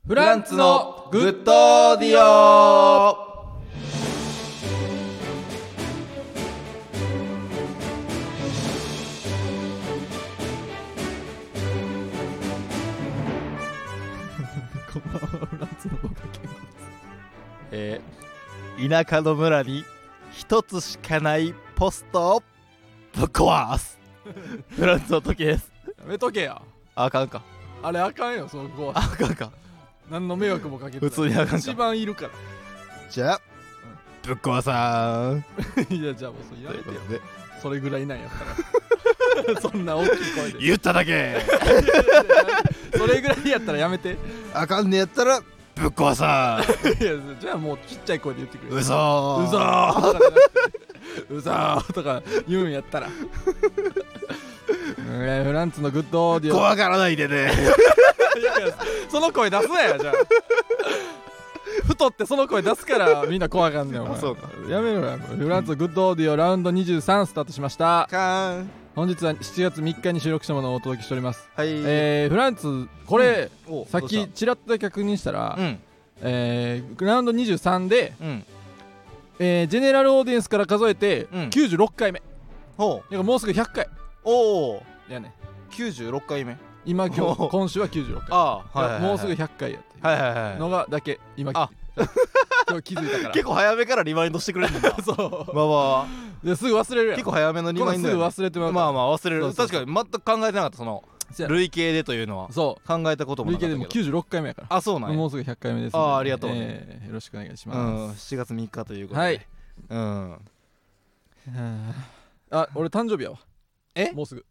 フランツのグッドオーディオ。 こんばんは、フランツのボカケンです。 田舎の村に一つしかないポストをぶっ壊すフランツの時です。 やめとけや。 あかんか。 あれあかんよ、その子は。 あかんか。 何の迷惑もかけてない。 普通にあかんか。 一番いるから。 じゃあ、ぶっ壊さーんいや、じゃあもうそれやめてよ。 でそれぐらいなんやったら。そんな大きい声で。 言っただけそれぐらいやったらやめて。 あかんねやったらぶっ壊さーいや、じゃあもうちっちゃい声で言ってくれ。 うそーうそーとかじゃなくてうそーとか言うんやったら。フランツのグッドオーディオ。 怖がらないでね。 いやいや、その声出すなよ、じゃあ。太ってその声出すからみんな怖がんねん、お前。 そうか。 やめろよ。フランツのグッドオーディオラウンド23スタートしました。 かーん。 本日は7月3日に収録したものをお届けしております。 はい。 フランツ、これ、 おさっきちらっとだけ確認したら、 うんラウンド23で、 うんジェネラルオーディエンスから数えて、 うん 96回目。 ほう。 だからもうすぐ100回。 おおやね。 96回目。 今おー今週は96回。 ああ、はいはいはい、 もうすぐ100回やっていうはいはいはい。 のがだけ今あ今日気づいたから。 結構早めからリマインドしてくれるんだ。 そうまあまあですぐ忘れるやん。 結構早めのリマインドやね。 すぐ忘れてまうまあまあ忘れる。 そうそうそう確かに全く考えてなかったそのそう累計でというのはそ考えたことうもなか累計でもったけど。 96回目やから。 あ、そうなんや。 もうすぐ100回目ですので。 あーありがとうねよろしくお願いしうまん、7月3日ということで。 はい。 うん。 す。あ、俺誕生日やわ。 えもうすぐ。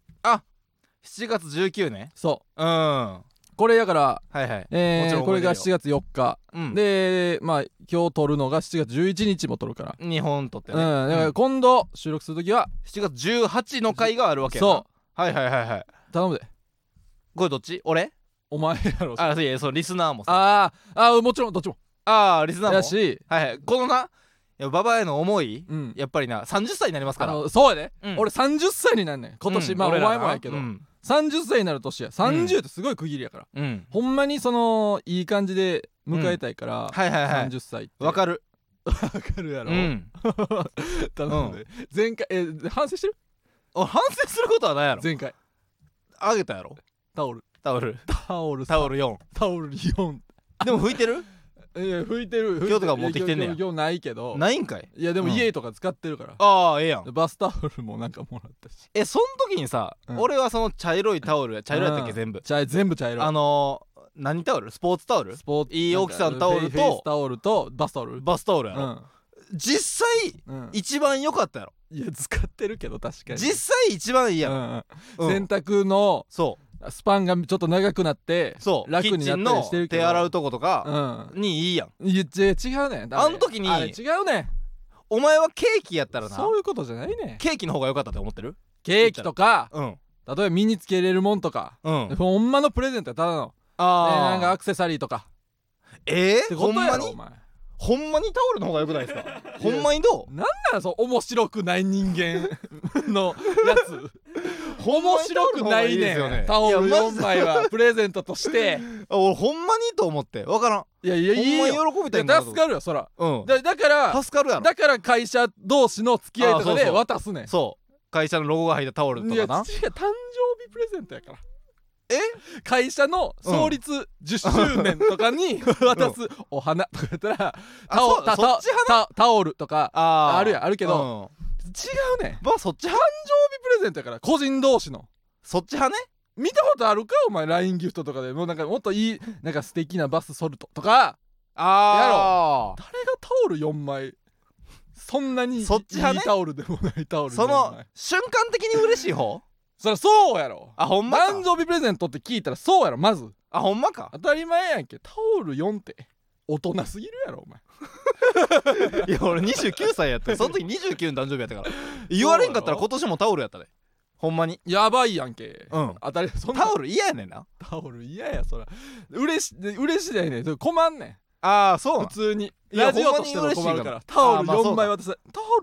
7月19ね。 そうん。はうこれやから、 いはい。もちろんこれが覚え 7月4日うん。 で、まあ今日撮るのが7月11日も撮るから。 日本とってうん、 ね。 だから今度収録するときは 7月18の回があるわけやな。 そはいはいはいはい。 う頼むで。 これどっち？俺？ お前やろ。 あ、いや、そうリスナーもさ。 もちろんどっちもリスナーも。 やし、 はいはい。このな、いやババへの思い、 うん、 やっぱりな30歳になりますから。 そうやで、 うん俺30歳になんねん今年、まあお俺らな前もやけど、 うん 30歳になる年や。30ってすごい区切りやから、 うん。 ほんまにそのいい感じで迎えたいから、 はいはいはい。 30歳ってわかる。 わかるやろ、 うん。 頼むで、前回反省してる？ 反省することはないやろ。 前回あげたやろ。 タオルタオルタオル 4。 タオル4。 でも拭いてる？ 拭いてる。 今日とか持ってきてんねや。 今日ないけど。 ないんかい。 いやでもうん家とか使ってるから、 ああ、ええやん。 バスタオルもなんかもらったし。 そん時にさ、 うん俺はその茶色いタオル、茶色やったっけうん全部。 全部茶色い。 何タオル？スポーツタオル？ スポーツいい大きさのタオルとフェイスタオルとバスタオル。 バスタオルやろ。 うん実際うん一番良かったやろ。 いや使ってるけど確かに実際一番いいやろ。うん洗濯のそスパンがちょっと長くなってうそう。 楽になったりしてるけどキッチンの手洗うとことかうんにいいやん。 いや違うねん。 あん時にあれ違うねお前はケーキやったらん。 な、 そういうことじゃないねん。 ケーキの方が良かったって思ってる？ ケーキとかうん例えば身につけれるもんとか、 うん。 ほんまのプレゼントやただのなんかアクセサリーとかってほんまことやろおに前。 ほんまにタオルの方が良くないですか？ほんまにどう？ なんなんそう面白くない人間のやつ面白くないねん。タオル4枚はプレゼントとして俺ほんまにと思って分からん。 いやいやいいほんまよ。 に喜びたいんだいや助かるよそら。 うんだから助かるやろ。 会社同士の付き合いとかであそうそう渡すねん。 そう会社のロゴが入ったタオルといやかな。 誕生日プレゼントやから会社の創立10周年とかに渡すお花とかやったらタオルとかあるやんあるけど違うねん。 まあそっち派？ プレゼントやから個人同士の。 そっち派ね。 見たことあるかお前 LINE ギフトとかでもうなんかもっといいなんか素敵なバスソルトとかあ誰がタオル4枚そんなにいいそっち派ねタオルでもないタオル4 その枚瞬間的に嬉しい方？ そりゃそうやろ。 あほんまか。 誕生日プレゼントって聞いたらそうやろまずあほんまか。 当たり前やんけ。タオル4って大人すぎるやろお前。 いや俺29歳やったその時29の誕生日やったから言われんかったら今年もタオルやったでほんまに。 やばいやんけ。 うん当たりそんなタオル嫌やねんな。 タオル嫌やそら嬉しいだよね。困んねんああそうなん。 普通にいやラジオとしても困るからタオル4枚渡せタオル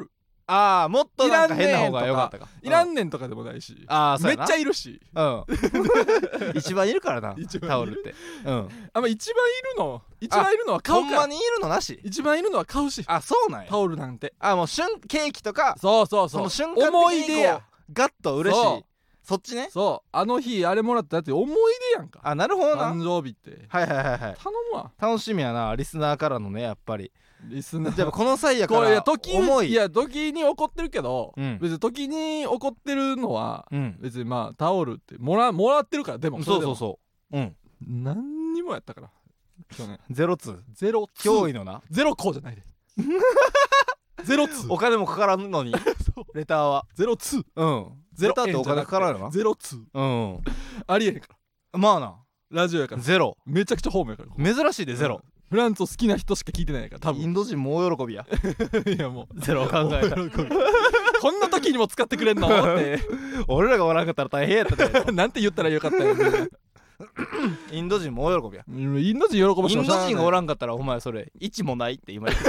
ああもっとなんか変な方が良かったか。 いらんねんとかでもないし、 ああそうやな。 めっちゃいるし、 うん一番いるからな一番いるタオルって一番いるのは買うから。 ほんまにいるのなし。 一番いるのは買うし、 あそうなんや。 タオルなんて。 もうケーキとかそうその瞬間思的にい出や。 ガッと嬉しそい。そっちね。 そうあの日あれもらったやつ思い出やんか。 なるほどな。 誕生日ってはいはいはいはい。 頼むわ。 楽しみやなリスナーからのねやっぱり。 リスナーやっぱこの際やかこれら重い。 時に怒ってるけど、別に時に怒ってるのは、別にまあタオルってもらってるから。でもそう何にもやったから去年 02 ゼロ驚異のなゼロこうじゃないでゼロツーお金もかからんのにレターはゼロツーレターってお金かからんよな。 ゼロツーありえへんからまあなラジオやから。 ゼロめちゃくちゃホームやから珍しいでゼロ。 フランスを好きな人しか聞いてないから多分。 インド人も大喜びやいやもうゼロ考えたらこんな時にも使ってくれんのって俺らがおらんかったら大変やったでなんて言ったらよかったんやインド人も大喜びや。 インド人喜ばしインドてもしゃあない人がおらんかったらお前それ1もないって今言って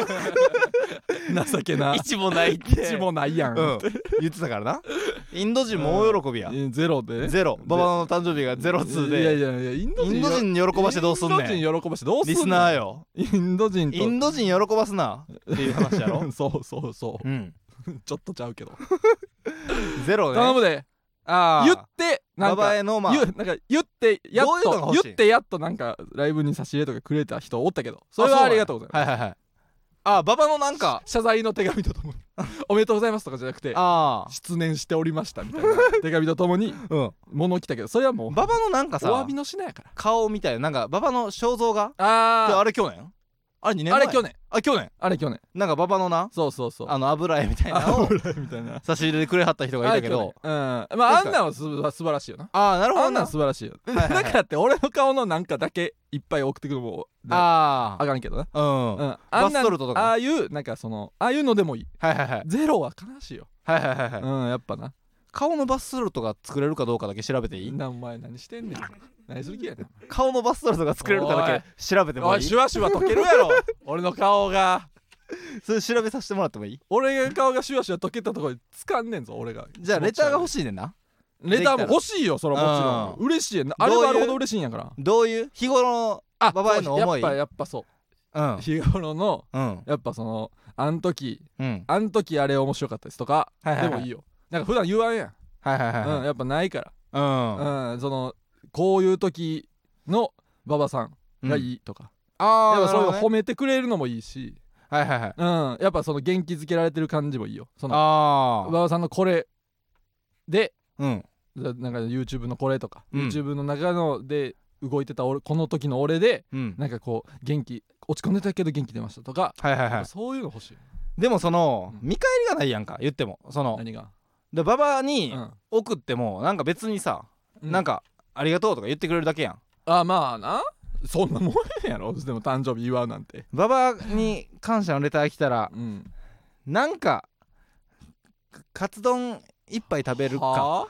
情けな 1もないって 1もないやん、 言ってたからな。インド人も大喜びや。 ゼロでゼロ馬場の誕生日が02でいやインドインド人に喜ばしてどうすんねん。 インド人喜ばしてどうすんねん。 リスナーよ。 インド人とインド人喜ばすなっていう話やろそううんちょっとちゃうけどゼロね。 頼むで。言ってなんか馬場へのなんか言ってやっどういうのがと欲しい言ってやっとなんかライブに差し入れとかくれた人おったけど、それはありがとうございます。 はいはいはい。馬場のなんか謝罪の手紙とともにおめでとうございますとかじゃなくて失念しておりましたみたいな手紙とともに物来たけど、それはもう馬場のなんかさお詫びの品やから。 顔みたいななんか馬場の肖像画あれ去年あれ2年前あれ去年あれ去年なんか馬場のなそう油絵みたいなのをみたいな差し入れでくれはった人がいたけど、 まああんなんは素晴らしいよな。 なるほどあんなん素晴らしいよ。だからって俺の顔のなんかだけいっぱい送ってくるのもあかんけどな。 バスソルトとかああいうなんかああいうのでもいい。ゼロは悲しいよ。やっぱな。 顔のバスソルトが作れるかどうかだけ調べていい？ お前何してんねん。何する気やねん。 顔のバスソルトが作れるかだけ調べてもいい？ おいシュワシュワ溶けるやろ俺の顔が。 それ調べさせてもらってもいい？ 俺が顔がシュワシュワ溶けたところで掴んねんぞ俺が。 じゃあレターが欲しいねんな。 レターも欲しいよそれはもちろん。嬉しいやん。あれはあるほど嬉しいんやから。 どういう日頃の馬場への思い？ やっぱそう日頃のやっぱあん時あれ面白かったですとかでもいいよ。なんか普段言わんやん。やっぱないからこういう時の馬場さんがいいとか、やっぱそういう褒めてくれるのもいいし、やっぱ元気づけられてる感じもいいよ。馬場さんのこれでなんか YouTube のこれとか YouTube の中ので動いてたこの時の俺でなんかこう元気落ち込んでたけど元気出ましたとか、そういうの欲しい。 でも見返りがないやんか言っても何がで馬場に送ってもなんか別にさなんかありがとうとか言ってくれるだけやん。 まあなそんなもんやろ。でも誕生日祝うなんて馬場に感謝のレター来たらなんかカツ丼一杯食べるか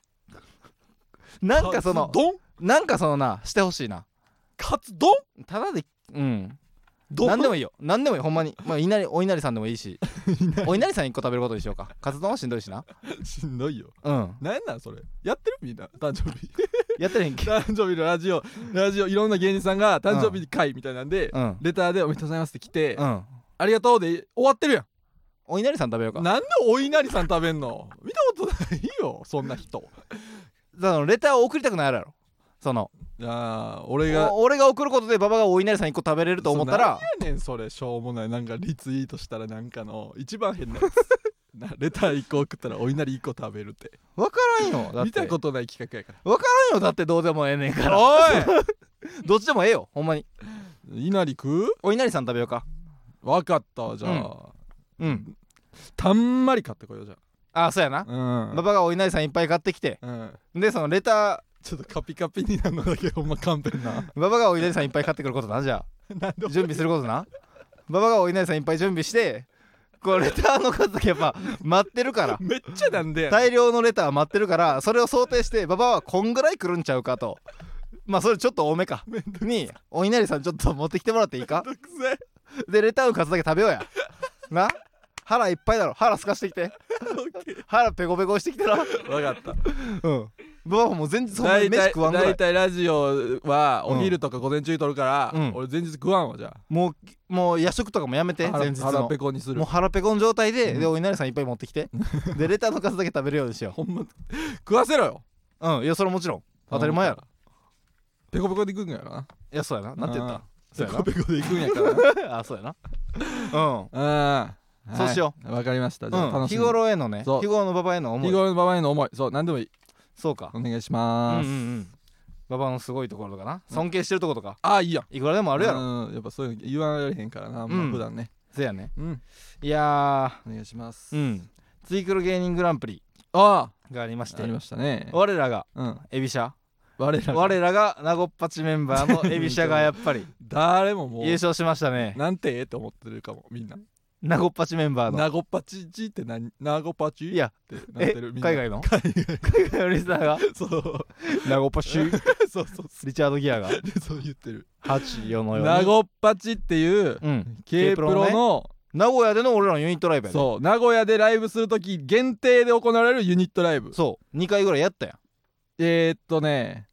なんかなんかなしてほしいな。 カツ丼ただでなんでもいいよなんでもいいほんまに。お稲荷さんでもいいしお稲荷さん1個食べることにしようか。カツ丼はしんどいしな。 しんどいよ。なんなんそれやってるみんな誕生日やってるんけ誕生日のラジオいろんな芸人さんが誕生日会みたいなんでレターでおめでとうございますって来てありがとうで終わってるやん。 お稲荷さん食べようか。 なんでお稲荷さん食べんの見たことないよそんな人。 レターを送りたくないやろ。 俺が送ることで馬場がお稲荷さん1個食べれると思ったら何やねんそれしょうもない。なんかリツイートしたらなんかの一番変なやつレター1個送ったらお稲荷1個食べるって分からんよ。だって見たことない企画やから分からんよ。だってどうでもええねんから。 おいどっちでもええよほんまに。 稲荷食う？ お稲荷さん食べようか。 分かったわ。じゃあたんまり買ってこよう。じゃそうやな。馬場がお稲荷さんいっぱい買ってきてでレターちょっとカピカピになるのだけほんま勘弁な。 馬場がお稲荷さんいっぱい買ってくることな。じゃあ準備することな。馬場がお稲荷さんいっぱい準備してレターの数だけやっぱ待ってるからめっちゃなんで大量のレター待ってるからそれを想定して馬場はこんぐらい来るんちゃうかと。それちょっと多めかにお稲荷さんちょっと持ってきてもらっていいか。でレターの数だけ食べようやな。 腹いっぱいだろ。腹すかしてきて腹ペコペコしてきてな。 分かったうんババもう前日ほんまに飯食わんぐらい。 だいたいラジオはお昼とか午前中撮るから、 うん俺前日食わんわ。じゃあもう夜食とかもやめて。前日の腹ペコにする。 もう腹ペコの状態で、 うんでお稲荷さんいっぱい持ってきてでレターの数だけ食べるようにしよほんま食わせろよ。 う。いやそれもちろん当たり前やろ。 ペコペコで行くんやろな。 いやそうやな。なんて言ったそうやペコペコで行くんやからなあそうやなうんそうしよう。わかりました。じゃあ楽し日み。 頃へのね、 そう日頃のババへの思い。 日頃のババへの思い。そう何でもいい。 そうか。 お願いしまーす。 ババのすごいところとかな、尊敬してるところとかああいいやん。 いくらでもあるやろ。 やっぱそういうの言われへんからな、普段ね。 せやね。 うんいやお願いします。 ツイクル芸人グランプリあがありまして、 あありましたね。 我らがうんエビシャ、 我らがナゴッパチメンバーのエビシャがやっぱり誰ももう優勝しましたね。 なんてって思ってるかもみんな。 ナゴッパチメンバーのナゴパチチって何？ナゴパチいやってなってるみんな。 海外のリスナーがそうナゴッパチそうそうリチャードギアがそう言ってる。 8世のようにナゴパチっていう K プロの名古屋での俺らのユニットライブやで。 そう名古屋でライブするとき限定で行われるユニットライブ。 そう2回ぐらいやったやね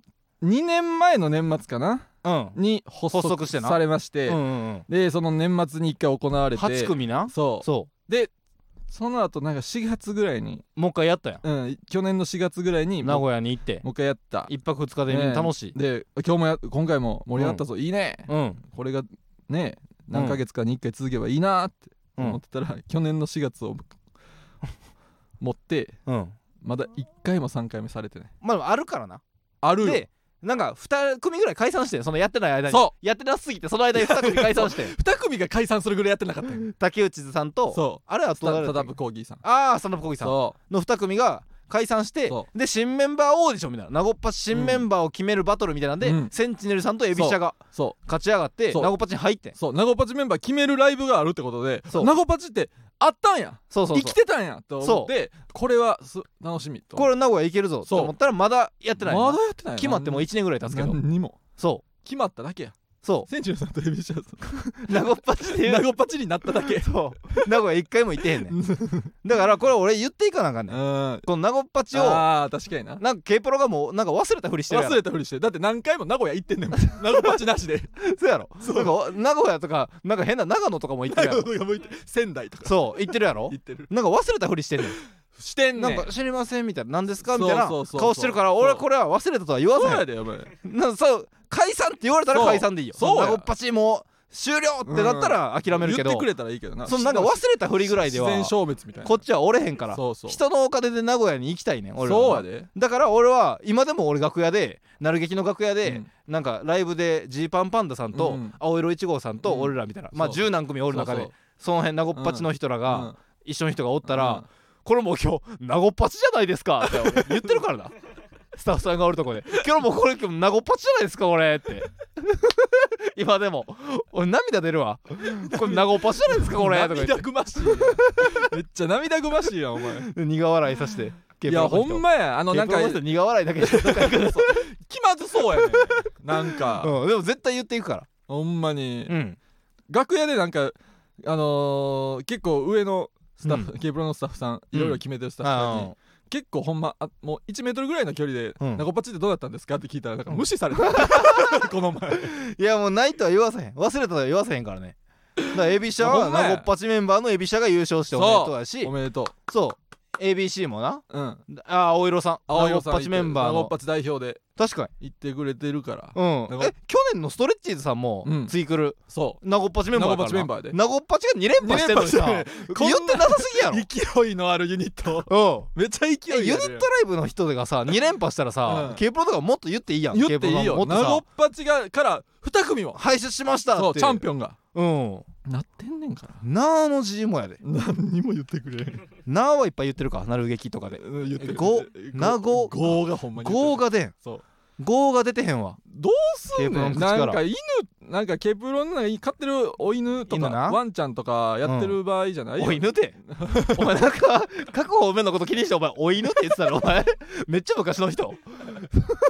2年前の年末かなに発発足してな足されまして、でその年末に1回行われて 8組な。 そうでその後なんか4月ぐらいにもう一回やったやん。 去年の4月ぐらいに名古屋に行ってもう一回やった 1泊2日でみんな楽しい。 で今回も盛り上がったぞ、いいね、これがね何ヶ月かに1回続けばいいなって思ってたら、去年の4月を持ってまだ1回も3回目されてない。 まああるからな。 あるよ。 でなんか2組ぐらい解散して、そのやってない間にやってなすぎてその間に2組解散して 2組が解散するぐらいやってなかったよ。 竹内さんとそうあれはスタンダップコーギーさん、 スタンダップコーギーさんのそ 2組が解散して、で新メンバーオーディションみたいな、ナゴッパチ新メンバーを決めるバトルみたいなんで、センチネルさんとエビシャが勝ち上がってナゴッパチに入ってん。 そうナゴパチメンバー決めるライブがあるってことで、ナゴパチってあったんや、生きてたんやと思って、これは楽しみと、 これ名古屋行けるぞと思ったらまだやってない。 まだやってない。 決まってもう1年ぐらい経つけど、 何にもそう決まっただけや。 そうセンチュリーさんとエビシャさんナゴッパチっていうナゴパチになっただけ。 そう名古屋1回も行ってへんねんだからこれ俺言っていかなあかんねん。このナゴッパチを確かにな、 なんか K プロがもうなんか忘れたふりしてるやろ。 忘れたふりしてる。だって何回も名古屋行ってんねんもんナゴパチなしでそうやろ。なんか名古屋とかなんか変な長野とかも行ってるやろ仙台とかそう行ってるやろ。 行ってる。 なんか忘れたふりしてんねん。 してんねん。 なんか知りませんみたいな、何ですかみたいなそう顔してるから、俺はこれは忘れたとは言わせへん。 そうやでお前。 そう解散って言われたら解散でいいよ。 そうナゴッパチもう終了ってなったら諦めるけど、 言ってくれたらいいけどな。 そのなんか忘れたふりぐらいでは自然消滅みたいな。 こっちは折れへんから。 そう人のお金で名古屋に行きたいねん俺ら。 そうやで。 だから俺は今でも俺楽屋でなる劇の楽屋でなんかライブでジーパンパンダさんと青色1号さんと俺らみたいな、まあ十何組おる中でその辺ナゴッパチの人らが一緒の人がおったら、これもう今日ナゴッパチじゃないですかって言ってるからなスタッフさんがおるとこで今日もこれ今日ナゴッパチじゃないですかこれって今でも俺涙出るわこれナゴッパチじゃないですかこれとか言って涙ぐましいめっちゃ涙ぐましいやんお前。 苦笑いさせて。 いやほんまやなんか苦笑いだけで気まずそうやねなんかでも絶対言っていくからほんまに。楽屋でなんか結構上のスタッフ、K プロのスタッフさんいろいろ決めてるスタッフさんに結構ほんまもう1メートルぐらいの距離で「ナゴパチってどうだったんですか?」って聞いたらなんか無視されたこの前。 いやもうないとは言わせへん、忘れたとは言わせへんからね。だからエビシャはナゴッパチメンバーのエビシャが優勝しておめでとうやし、 おめでとう。 そう ABC もな、青色さんナゴッパチメンバーのナゴッパチ代表で確かに言ってくれてるから。 去年のストレッチーズさんもツイクルナゴッパチメンバーからでナゴッパチが2連覇してるのにさ言ってなさすぎやろ。 勢いのあるユニットめっちゃ勢いユニットライブの人がさ2連覇したらさ K プロとかもっと言っていいやん。 言っていいよ。ナゴッパチから2組も輩出しましたってそうチャンピオンがなってんねんから。 なーの字もやで。 何にも言ってくれなーはいっぱい言ってるかなる劇とかで言ってる。 なごがほんまにゴーが出ん。 そうゴーが出てへんわ。 どうすんねん。なんか犬なんかケプロの飼ってるお犬とかワンちゃんとかやってる場合じゃないよ。 お犬ってお前なんか各方面のこと気にしてお前お犬って言ってたのお前めっちゃ昔の人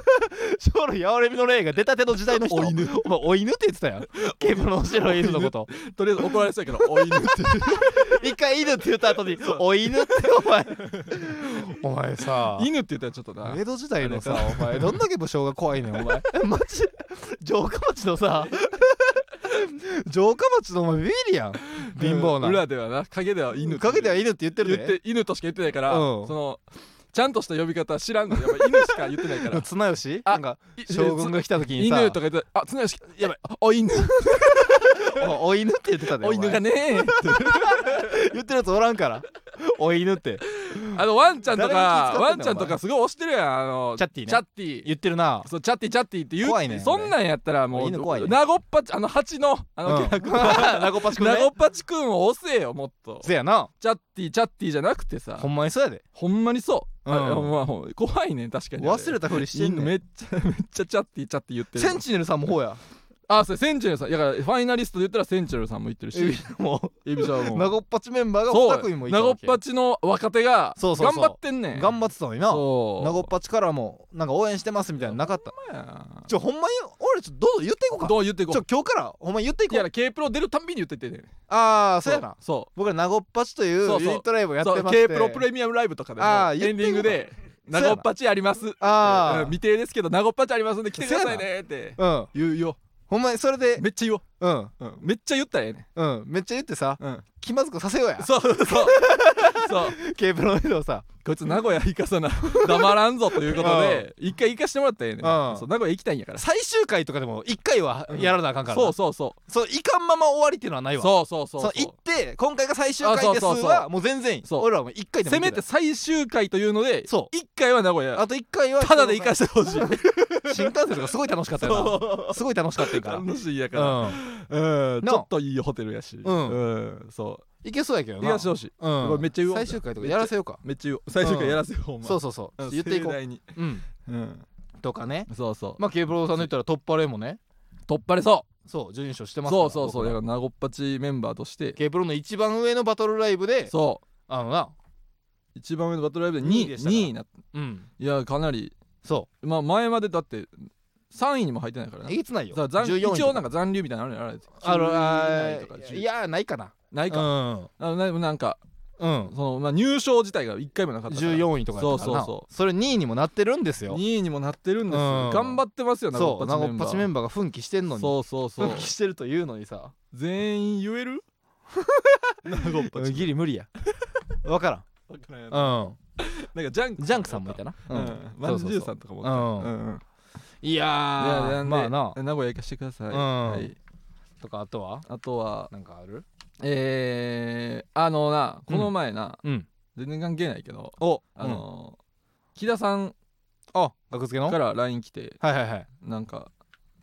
将来やわれみの霊が出たての時代の人、 お犬お前お犬って言ってたやんケープの白い犬のこととりあえず怒られそうやけどお犬って一回犬って言った後にお犬ってお前さ犬って言ったらちょっとな江戸時代のさお前どんだけ武将が怖いねんお前マジ城下町のさ城下町のお前ビビリやん貧乏な裏ではな陰では犬陰では犬って言ってるで犬としか言ってないから、 うんそのちゃんとした呼び方は知らんのやっぱ犬しか言ってないから綱吉あなんか将軍が来た時にさ犬とか言ってあ綱吉やばいお犬お犬って言ってたでお犬がねーって言ってるやつおらんからお犬ってワンちゃんと誰が気遣ってんのかワンちゃんとかすごい推してるやんチャッティねチャッティ言ってるなそうチャッティって言う怖いねそんなんやったらもう犬怖いねナゴッパチ蜂のキャラクターナゴパチ君ねナゴッパチくんを押せよもっとせやなチャッティじゃなくてさほんまにそうやでほんまにそううんあれまあ怖いね確かに忘れたふりしてんねんめっちゃチャッティ言ってるセンチネルさんもほうやあそうセンチュレルさんだからファイナリストで言ったらセンチュレルさんも言ってるしもエビちゃんはもううナゴッパチメンバーがそう 2組もいたナゴわけッパチの若手がそうそうそう頑張ってんねん頑張ってたのになそうナゴッパチからもなんか応援してますみたいなのなかったほんまに俺ちょっとどうぞ言っていこうかどう言っていこう今日からほんまに言っていこういや K プロ出るたんびに言っててねああそうやなそう僕らナゴッパチというユそうそうニットライブをやってそうまして K プロプレミアムライブとかでもあーエンディングでナゴッパチありますあ未定ですけどナゴッパチありますんで来てくださいねってあ言うよほんまにそれでめっちゃ言おううんめっちゃ言ったらええねめっちゃ言ってさん気まずくさせようやそうケープロの人をさこいつ名古屋行かさな黙らんぞということで一回行かしてもらったらええねうんそう名古屋行きたいんやから最終回とかでも1回はやらなあかんからなそうそういかんまま終わりっていうのはないわそうそう行って今回が最終回ですあそうはもう全然いいそう俺らはもう1回でもせめて最終回というのでそう 1回は名古屋あと1回はただで行かしてほしい新幹線とかすごい楽しかったよなすごい楽しかったから楽しいやからうんうんちょっといいホテルやしうんそういけそうやけどな行かしてほしいうんこれめっちゃ言おう最終回とかやらせようかめっちゃ言おう最終回やらせようほんまそうそうそう言っていこう盛大にうんうんとかねそうそうまあ K プロさんの言ったら突破レもね突破れそそう準優勝してうますからそうだ僕かららナゴッパチメンバーとして K プロの一番上のバトルライブでそうあのな一番上のバトルライブで 2位でしたから 2位になったうんいやかなりそまあ前までだって3位にも入ってないからうなえげつないよだから 14位一応なんか残留みたいなのあるある 9位以内とか10 いやないかなないかなんかうんそのまあ入賞自体が1回もなかったから 14位とかやったからなそうそれ2位にもなってるんですよ 2位にもなってるんですうんよ頑張ってますよナゴそうナゴッパチメッンバーが奮起してんのにそう奮起してるというのにさ全員言えるナゴッパチギリ無理や分からわからんやんろなんかジャジャンクさんもいたなまんじゅうさんとかもおったうんいいやーやまあな名古屋行かしてくださいうんはいとかあとはあとはなんかあるこの前なうん全然関係ないけどお木田さんあ学付けのから LINE 来てはいはいはいなんか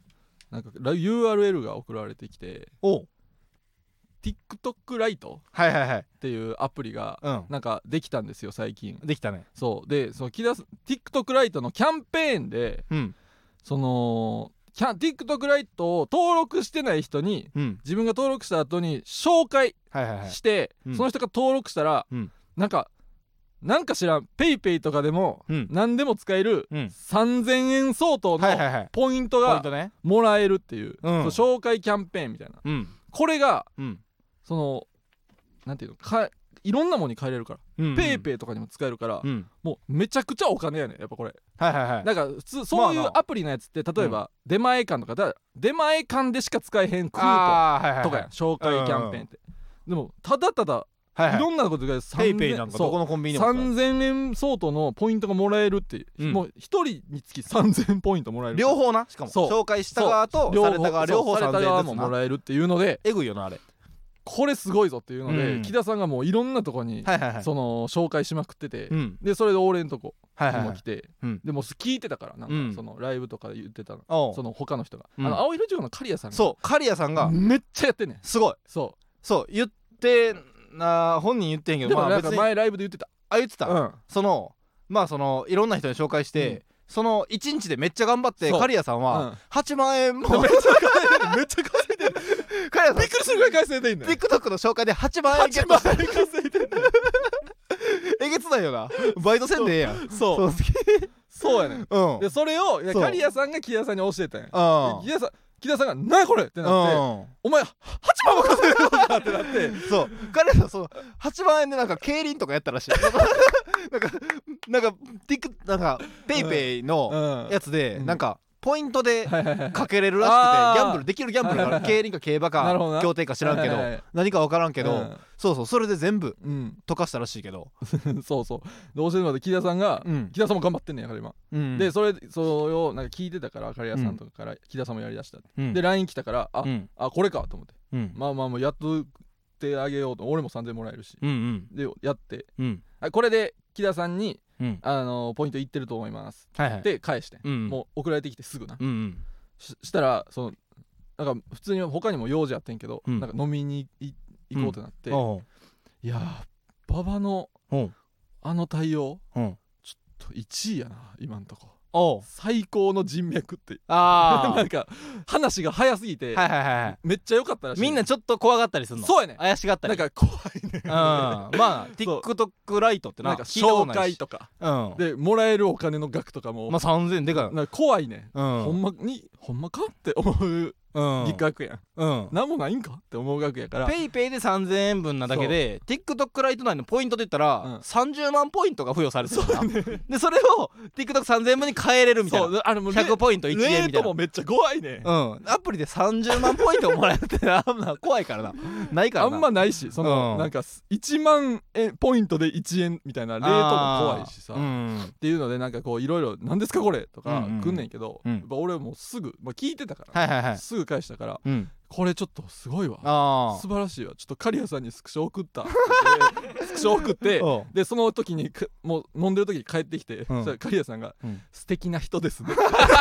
URL が送られてきてお TikTok ライトはいはいはいっていうアプリがうんなんかできたんですよ最近できたねそうでそのTikTok ライトのキャンペーンでうんそのTikTok ライトを登録してない人にうん自分が登録した後に紹介はいはいはいして、 うんその人が登録したら、 うんなんか知らんPayPayとかでもうん何でも使えるうん 3000円相当のはいはいはいポイントがポイントねもらえるっていう、 うんそう紹介キャンペーンみたいなうんこれがうんそのなんていうのいろんなものに変えれるから、 うん PayPay とかにも使えるから、 うんもうめちゃくちゃお金やねんやっぱこれはいはいはいなんか普通そういうアプリのやつって例えば出前館とか出前館でしか使えへんクーあーはいはいはいポンとかやん紹介キャンペーンってでもただただはいはいいろんなことがペイペイなんかどこのコンビニでも使える 3000円相当のポイントがもらえるってうんもう1人につき3000ポイントもらえる両方なしかもそう紹介した側とされた側両方された 3000 側円ずつなももらえるっていうのでえぐいよなあれこれすごいぞっていうので、 うん木田さんがもういろんなとこに、 はいはいはいその紹介しまくってて、 うんでそれで俺んとこはいはいはいにも来て、 うんでも聞いてたからなんか、 うんそのライブとかで言ってたのおうその他の人が、 うん青色塾の刈谷さんがそう刈谷さんがめっちゃやってんねんすごいそそう言ってな本人言ってんけどうでもまあ別になんか前ライブで言ってたあ言ってたうんそのまあそのいろんな人に紹介して、 うんその1日でめっちゃ頑張ってそう刈谷さんは8万円もめっちゃ稼いでる刈谷さんびっくりするぐらい稼いでんねん TikTok の紹介で8万円ゲッ 8万トして円稼いでんねんえげつないよなバイトせんでええやんそうそそうやねんうんでそれをそう刈谷さんが木田さんに教えたんやうん木田さんが「何やこれ!」ってなってうん 「お前8万も稼いでるのか!」ってなってそう彼らその8万円でなんか競輪とかやったらしいなんかペイペイのやつでうんなんかポイントではいはいはいかけれるらしくてあーギャンブルできるギャンブルから競輪か競馬なるほどなか競艇か知らんけどはいはいはい何か分からんけどうんそうそれで全部うん溶かしたらしいけどそうそうどうしてるので木田さんがうん木田さんも頑張ってんねんやから今うんでそれをなんか聞いてたから刈谷さんとかから木田さんもやりだしたってうんで LINE 来たからうんこれかと思ってうんまあもうやっとってあげようと俺も3000もらえるしうんでやってうんこれで木田さんにうんポイントいってると思いますはいはいで返してうんもう送られてきてすぐなうんしたらなんか普通に他にも用事あってんけどうんなんか飲みに行こうってなっておういやー馬場のおうあの対応うんちょっと1位やな今んとこおう最高の人脈ってあなんか話が早すぎてあはいはいはいめっちゃ良かったらしいみんなちょっと怖がったりするのそうやね怪しがったりなんか怖いねうんまあそう TikTok ライトってなんか聞いたこと紹ないし介とかうんでもらえるお金の額とかもまあ3000円でかいなんか怖いねうんほんまかって思ううん額やんうんなんもないんかって思う額やからペイペイで3000円分なだけで TikTok ライト内のポイントで言ったら、 うん 30万ポイントが付与されてるからでそれを TikTok3000円分に変えれるみたいなそうあれもう 100ポイント1円レーみたいなトもめっちゃ怖いねうんアプリで30万ポイントもらえるってあんま怖いからなないからなあんまないしうんなんか1万円ポイントで1円みたいなレートも怖いしさうんっていうのでなんかこういろいろ何ですかこれとかうんうん来んねんけどうんやっぱ俺もすぐ聞いてたからはいはいはいすぐ返したからうんこれちょっとすごいわあ素晴らしいわちょっと刈谷さんにスクショ送ったって言ってスクショ送っておうでその時にもう飲んでる時に帰ってきて、そしたら刈谷さんが、素敵な人ですね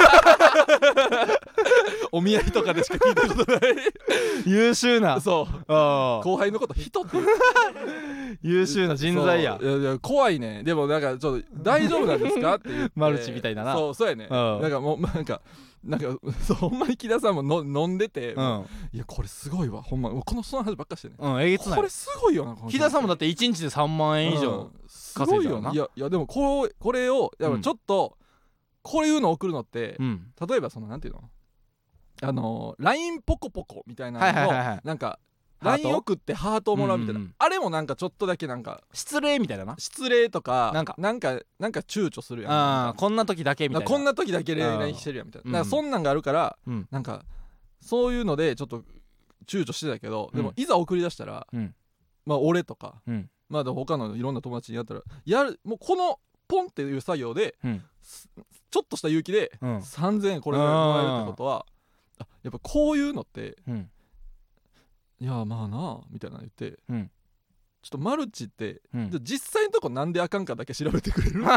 お見合いとかでしか聞いたことない優秀なそうあ後輩のこと人って言う優秀な人材やそういや怖いねでもなんかちょっと大丈夫なんですかって言ってマルチみたいななそうやねうんなんかもうなんかそうほんまに木田さんも飲んでて、 うんいやこれすごいわほんまその話ばっかしてねえげつないこれすごいよなこの人木田さんもだって1日で3万円以上うんすごいよないやでもこれをやっぱちょっとこういうの送るのってうん例えばなんていうのLINE ポコポコみたいなはいはいはいはいのなんかハート LINE 送ってハートをもらうみたいな、 うんうんあれもなんかちょっとだけなんか失礼みたいなな失礼とかなんか躊躇するやんあこんな時だけみたいなこんな時だけ恋愛してるやんみたいな、 うんだからそんなんがあるから、 うんなんかそういうのでちょっと躊躇してたけど、でもうんいざ送り出したら、 うんまあ俺とか、 うんまあでも他のいろんな友達にやったらもうこのポンっていう作業で、 うんちょっとした勇気で、 うん 3000円これぐらいもらえるってことはやっぱこういうのってうんいやまあなあみたいなの言って、 うんちょっとマルチって、 うんじゃあ実際のとこなんであかんかだけ調べてくれる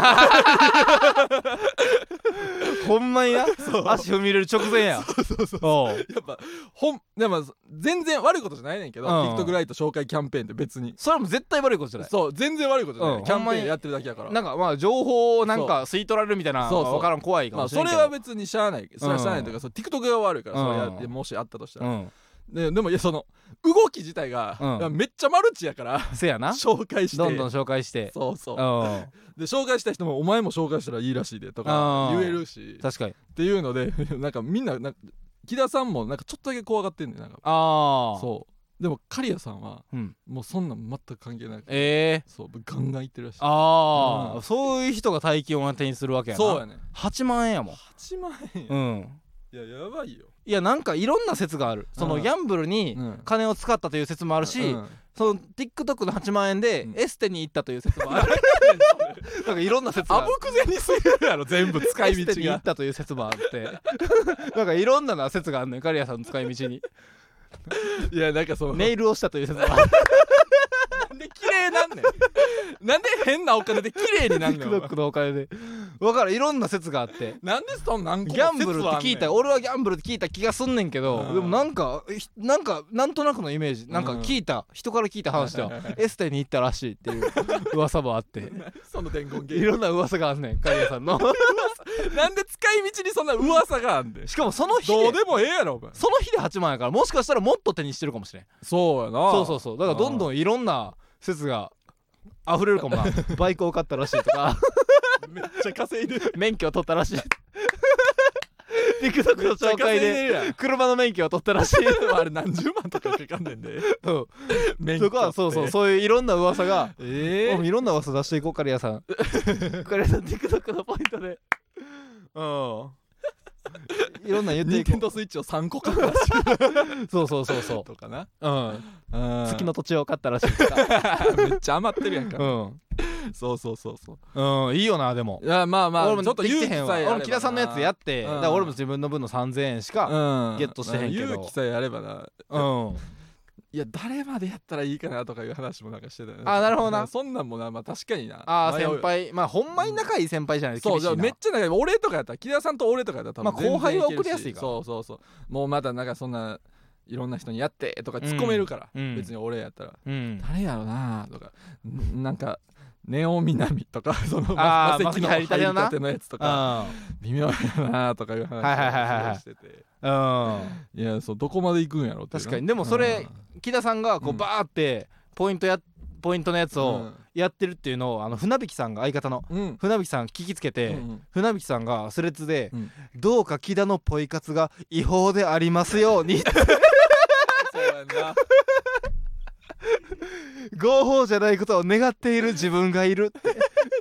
ほんまにな足踏み入れる直前やおうやっぱでも全然悪いことじゃないねんけど、 うん TikTok ライト紹介キャンペーンって別にそれも絶対悪いことじゃないそう全然悪いことじゃない、 うんキャンペほんまにーンやってるだけやからなんかまあ情報をなんか吸い取られるみたいなそうそう分からん怖いかまあもしれんけどそれは別にしゃあないそれはしゃあないというか、TikTok が悪いから、それやってもしあったとしたら、 うんでもいや動き自体が、 うんいやめっちゃマルチやからせやな紹介してどんどん紹介してそうそううんで紹介した人もお前も紹介したらいいらしいでとかうん言えるし確かにっていうのでなんかみんな木田さんもなんかちょっとだけ怖がってんねんなんかああそうでも刈谷さんはうんもうそんなん全く関係ないそうガンガン言ってるらしいああ、 うんそういう人が大金を手にするわけやなそうやね 8万円やもん 8万円や、 うんいややばいよいやなんかいろんな説があるそのうんギャンブルにうん金を使ったという説もあるし、 うんその TikTok の8万円でうんエステに行ったという説もあるなんかいろんな説があるあぶくぜにすぎるやろ全部使いエステに行っ道がたという説もあってなんかいろんな説があるのよ刈谷さんの使い道にいやなんかネイルをしたという説もあるなんで綺麗なんねんなんで変なお金で綺麗になんねんお前 TikTok のお金で分からんいろんな説があってなんでそんなんギャンブルって聞いた俺はギャンブルって聞いた気がすんねんけど、 うんでもなんとなくのイメージなんか人から聞いた話ではエステに行ったらしいっていう噂もあってその伝言ゲいーろんな噂があんねん刈谷さんのなんで使い道にそんな噂があんでしかもその日でどうでもええやろお前その日で8万やからもしかしたらもっと手にしてるかもしれんそうやなそうだからどんどんいろんな説が溢れるかもなバイクを買ったらしいとかめっちゃ稼いでる免許を取ったらしいTikTok の紹介で車の免許を取ったらしいあれ何十万とかかかんねんで免許とかそういういろんな噂がいろんな噂出していこうカリアさんカリアさん TikTok のポイントでいろんな言っていこニンテンドースイッチを3個買ったらしいそうとかな月の土地を買ったらしいとかめっちゃ余ってるやんかそういいよなでもいやまあ俺もちょっと勇気さえあればな俺も木田さんのやつやってだから俺も自分の分の3000円しかゲットしてへんけど勇気さえあればないや誰までやったらいいかなとかいう話もなんかしてたよねなるほどなそんなんもな確かにな先輩ほんまに仲いい先輩じゃないそうじゃめっちゃ仲いい俺とかやったら木田さんと俺とかやったら多分後輩は送りやすいからそうもうまだなんかそんないろんな人にやってとか突っ込めるから別に俺やったら誰やろなとかなんかネオ南とかそのマセキの入りたてのやつとか微妙やなとかいう話をしてていやそうどこまで行くんやろって確かにでもそれ木田さんがこうバーってポイントのやつをやってるっていうのを船引さんが相方の船引さん聞きつけて船引さんがスレッズでどうか木田のポイ活が違法でありますようにそうやな合法じゃないことを願っている自分がいるって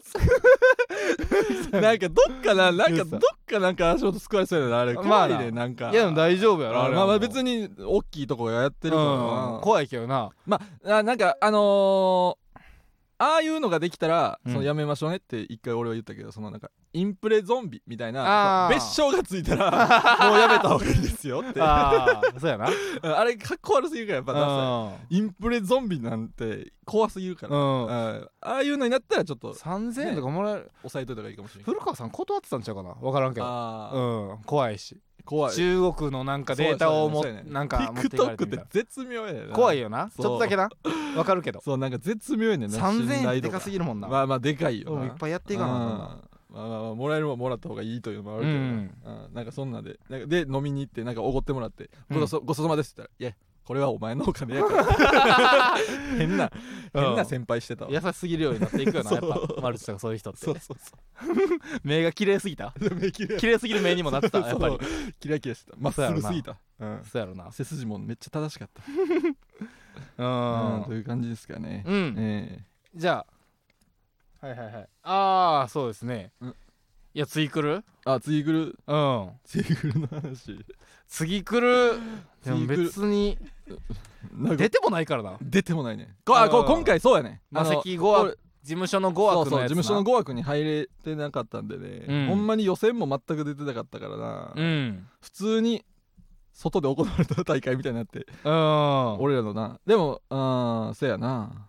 なんかどっかなんか足元救われそうやなあれ怖いねなんかいやでも大丈夫やろまあ別に大きいとこがやってるから怖いけどなまあなんかああいうのができたらそのやめましょうねって一回俺は言ったけどそのなんかインプレゾンビみたいな別称がついたらもうやめた方がいいですよってそうやなあれかっこ悪すぎるからやっぱダサいインプレゾンビなんて怖すぎるからああいうのになったらちょっと 3000円とかもらえる抑えといた方がいいかもしれない古川さん断ってたんちゃうかな分からんけど怖いし怖い中国のなんかデータをなんか持っていかれてみた TikTok って絶妙やねん怖いよなちょっとだけな分かるけどそうなんか絶妙やねんな 3000円ってでかすぎるもんなまあでかいよないっぱいやっていかなまあもらえるもんもらった方がいいというのもあるけどなんかそんなで飲みに行ってなんかおごってもらってごちそうさまですって言ったらいやこれはお前のお金やから変な先輩してたわ優しすぎるようになっていくよなやっぱマルチとかそういう人って目が綺麗すぎた綺麗すぎる目にもなってたやっぱりキラキラしてたまっすぐすぎたそうやろな背筋もめっちゃ正しかったという感じですかねじゃあはいそうですねいや次来る次来る次来るの話次来るでも別に出てもないからな出てもないね今回そうやねマセキ5枠事務所の5枠のやつな事務所の5枠に入れてなかったんでねほんまに予選も全く出てなかったからな普通に外で行われた大会みたいになって俺らのなでもせやな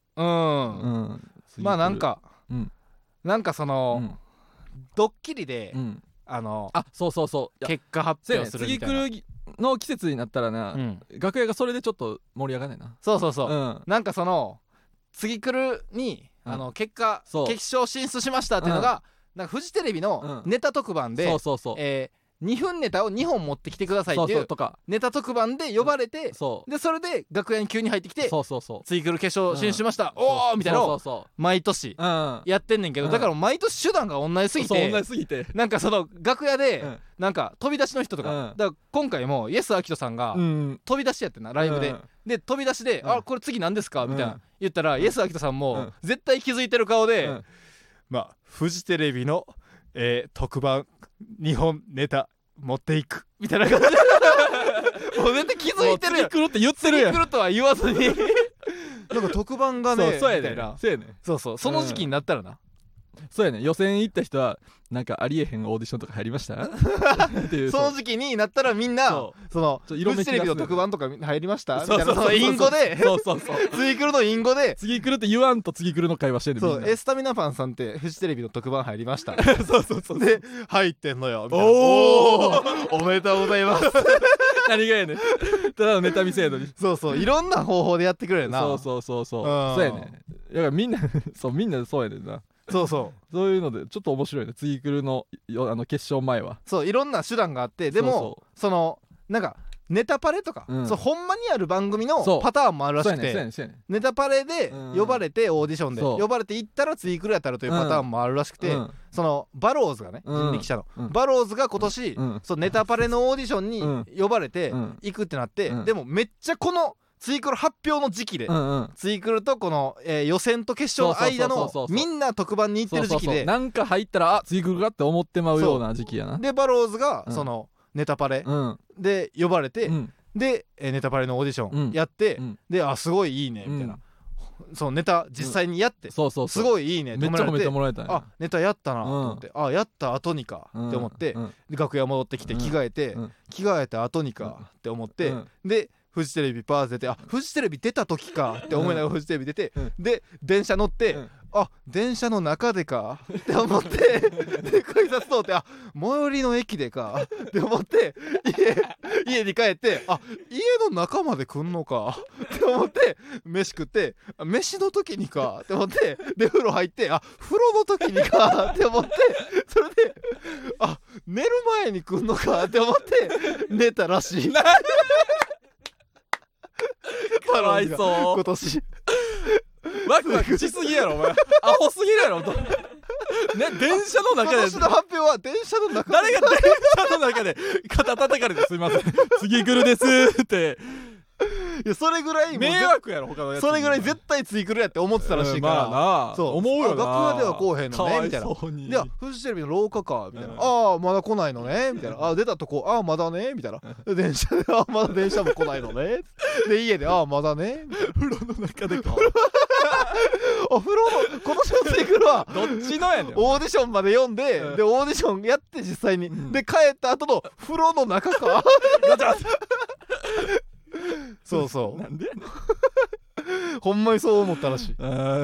まあなんかそのドッキリでそう結果発表するみたいな次来るの季節になったらな楽屋がそれでちょっと盛り上がんねんなそうなんかその次来るに結果決勝進出しましたっていうのがなんかフジテレビのネタ特番で2分ネタを2本持ってきてくださいっていうネタ特番で呼ばれてでそれで楽屋に急に入ってきて次来る決勝進出しましたおーみたいなのを毎年やってんねんけどだから毎年手段が同じすぎてなんかその楽屋でなんか飛び出しの人とかだから今回もイエス・アキトさんが飛び出しやってんなライブで飛び出しでこれ次何ですかみたいな言ったらイエス・アキトさんも絶対気づいてる顔でまあフジテレビの特番日本ネタ持っていくみたいな感じでもう絶対気づいてるやん次来るって言ってるやん次来るとは言わずになんか特番がねそうやねそうその時期になったらなそうやね予選行った人はなんかありえへんオーディションとか入りましたっていうその時期になったらみんなそのフジテレビの特番とか入りましたみたいなその隠語で次来るの隠語で次来るって言わんと次来るの会話してるそうスタミナパンさんってフジテレビの特番入りましたそうで入ってんのよみたいなおめでとうございます何がやねんただのネタ見せやのにそういろんな方法でやってくれるなそうやねだからみんなそうやねんなそういうのでちょっと面白いね次来るの決勝前はそういろんな手段があってでもそのなんかネタパレとか、そうほんまにある番組のパターンもあるらしくて、ネタパレで呼ばれてオーディションで呼ばれて行ったらツイクルやったらというパターンもあるらしくて、そのバローズがね、人力車のバローズが今年そうネタパレのオーディションに呼ばれて行くってなって、でもめっちゃこのツイクル発表の時期で、ツイクルとこの予選と決勝の間のみんな特番に行ってる時期で、 なんか入ったらあツイクルがって思ってまうような時期やな。 でバローズがそのネタパレで呼ばれて、でネタパレのオーディションやって、であすごいいいねみたいな、そのネタ実際にやって、すごいいいねってめっちゃ褒めてもらえたんや。 あネタやったなと思って、あやった後にかって思って、で楽屋戻ってきて着替えて、着替えた後にかって思って、でフジテレビパー出て、あフジテレビ出た時かって思いながらフジテレビ出て、で電車乗って、あ電車の中でかって思ってで改札通って、あ最寄りの駅でかって思って家に帰って、あ家の中まで来んのかって思って飯食って、飯の時にかって思って、で風呂入って、あ風呂の時にかって思って、それであ寝る前に来んのかって思って寝たらしい。 かわいそう今年ワクワクしすぎやろお前アホすぎるやろね、電車の中で今年の発表は電車の中で、 誰が電車の中で肩叩かれてすいません次来るですっていやそれぐらい迷惑やろ他のやつ、 それぐらい絶対ツイクルやって思ってたらしいから、 まあなそう思うよな、 楽屋では来おへんのねみたいな、でフジテレビの廊下かみたいな、ああまだ来ないのねみたいな、あ出たとこああまだねみたいな、電車であまだ電車も来ないのねで家でああまだねみたいな、 風呂の中でかお風呂の今年のツイクルはどっちのやねんオーディションまで読んで、でオーディションやって実際に、で帰った後の風呂の中かそうそうなんでやねんほんまにそう思ったらしい。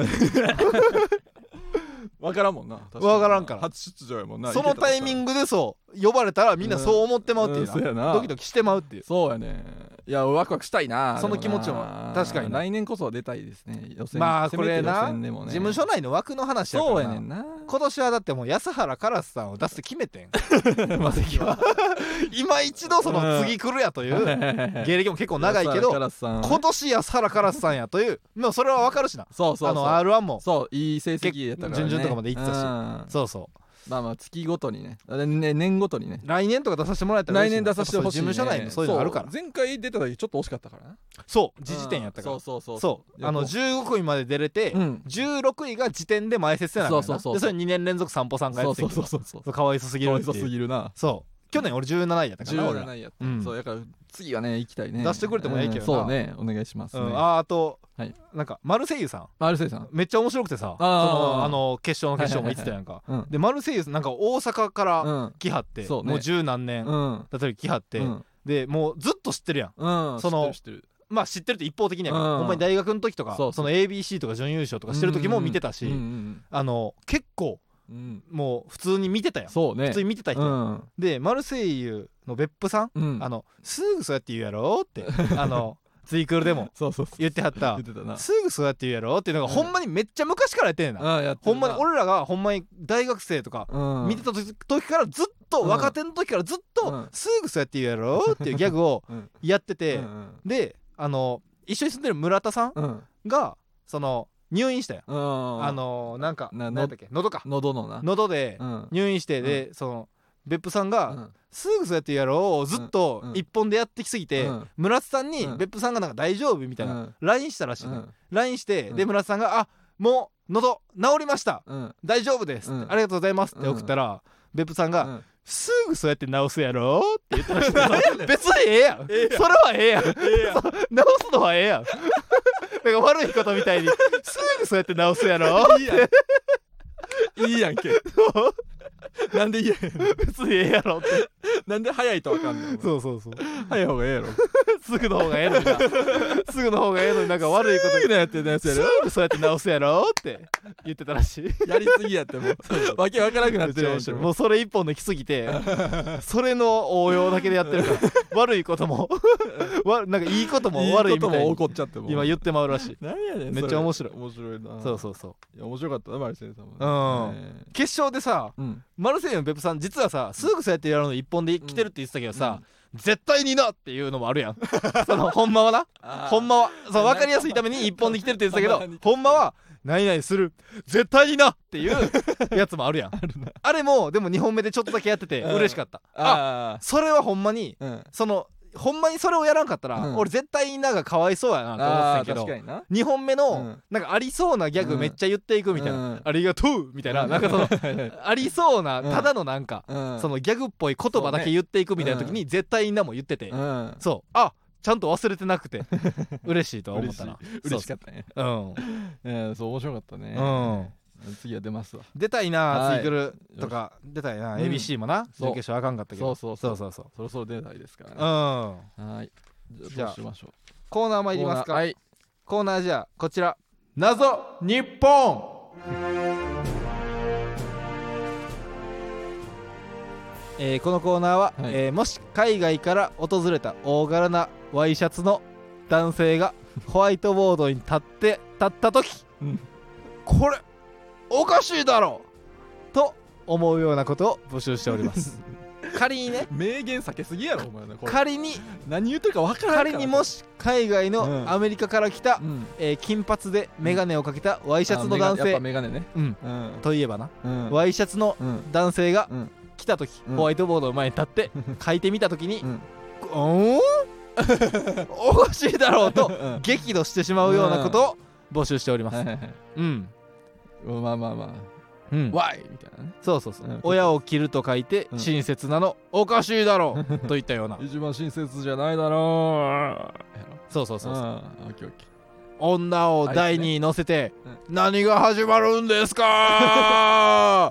分からんもんな、 分からんから初出場やもんな、 そのタイミングでそう呼ばれたらみんなそう思ってまうっていうな、ドキドキしてまうっていう。 そうやね、いやワクワクしたいな、 その気持ちも確かに来年こそは出たいですね、予選。 まあこれな、 ね、 事務所内の枠の話やからな。 そうやねんな、 今年はだってもう安原カラスさんを出すって決めてんマセキは今一度その次来るやという芸歴も結構長いけど、今年安原カラスさんやという、もうそれは分かるしな。 そうそうそう、 R1 もそういい成績やったからね、 準々とかまで行ってたし、そうそう、 まあまあ月ごとにね、年ごとにね、 来年とか出させてもらえたら、 来年出させてほしい、ね、 事務所内もそういうのあるから。 前回出た時ちょっと惜しかったからな。 そう時事点やったから、そう15位まで出れて、16位が時点で前説やな、でそれ2年連続散歩さんがやってる、そうかわいそすぎるっていう、 かわいそすぎるな。 そう去年俺17位やったからな、 17位やった、そうだから次はね行きたいね、 出してくれてもいいけどな、 そうねお願いしますね。 あとなんかマルセイユさんめっちゃ面白くてさ、その決勝の決勝も行ってたやんか。でマルセイユさんなんか大阪から来はって、もう十何年だったり来はって、でもうずっと知ってるやん、そのまあ知ってるって一方的にやからほんまに大学の時とかその ABC とか準優勝とかしてる時も見てたし、結構もう普通に見てたやん、普通に見てた人で、マルセイユの別府さん、すぐそうやって言うやろってツイクルでも言ってはったすぐそうやって言うやろっていうのがほんまにめっちゃ昔からやってんねんな。ほんまに俺らがほんまに大学生とか見てた時からずっと若手の時からずっとすぐそうやって言うやろっていうギャグをやってて、で一緒に住んでる村田さんがその入院したよ、なんか何だっけ、喉で入院して、でその別府さんがすぐそうやってやろうをずっと一本でやってきすぎて、村津さんに別府さんがなんか大丈夫みたいな LINE したらしいね。 LINE してで村津さんが「あもう喉治りました、大丈夫です」って「ありがとうございます」って送ったら、別府さんが「すぐそうやって治すやろ」って言ったらしい別にええやん、それはええやん、治すのはええやんなんか悪いことみたいに「すぐそうやって治すやろ」っていいやんけなんで言えへん別にええやろってなんで早いとわかんない。 そうそうそう早い方がええやろすぐの方がええのになすぐの方がええのになんか悪いことすぐやってんやつやろ、 すぐそうやって直すやろって言ってたらしい。 やりすぎやってもうわけわからなくなってるやん。 もうそれ一本で来すぎてそれの応用だけでやってるから悪いこともなんかいいことも悪いみたいに起こっちゃっても今言ってまうらしい。 何やねんめっちゃ面白いな。 そうそうそう、 いや面白かったなマルセイユさんも、 決勝でさ、マルセイユのベプさん実はさすぐそうやってやるの一本で来てるって言ってたけどさ、 絶対になっていうのもあるやんそのほんまはなほんまはそう分かりやすいために一本で来てるって言ってたけどほんまは何々する絶対になっていうやつもあるやんあれもでも2本目でちょっとだけやってて嬉しかった。それはほんまにそのほんまにそれをやらんかったら、俺絶対にながかわいそうやなと思ってたけど2本目のなんかありそうなギャグめっちゃ言っていくみたいな、ありがとうみたいな、なんかそのありそうなただのなんか、そのギャグっぽい言葉だけ言っていくみたいな時に絶対になも言ってて、そうちゃんと忘れてなくて嬉しいとは思ったな。 嬉しかったね。そう面白かったね。次は出ますわ。出たいなツイクルとか出たいな ABC もな準決勝あかんかったけどそうそろそろ出たいですからね。はい。 じゃあどうしましょう。 コーナー参りますか。 はい。 コーナーじゃあこちら謎日本。このコーナーはもし海外から訪れた大柄なワイシャツの男性がホワイトボードに立った時これおかしいだろと思うようなことを募集しております仮にね名言避けすぎやろお前なこれ。 仮に何言ってるか分からんから。 仮にもし海外のアメリカから来た金髪で眼鏡をかけたワイシャツの男性、 やっぱ眼鏡ねといえばなワイシャツの男性が来た時ホワイトボードの前に立って書いてみた時におかしいだろうと激怒してしまうようなことを募集しております。 まあわいみたいなね。 そう親を切ると書いて親切なのおかしいだろうといったような一番親切じゃないだろう。そう女を台に乗せて何が始まるんですか